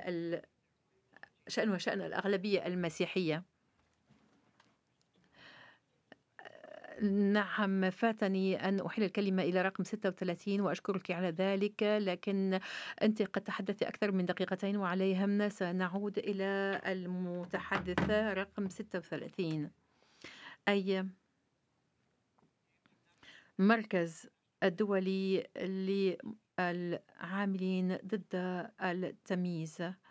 شأنها شأن الأغلبية المسيحية. نعم، فاتني أن أحيل الكلمة إلى رقم 36 وأشكرك على ذلك، لكن أنتِ قد تحدثتِ أكثر من دقيقتين وعليهن سنعود إلى المتحدثة رقم 36، أي مركز الدولي للعاملين ضد التمييز.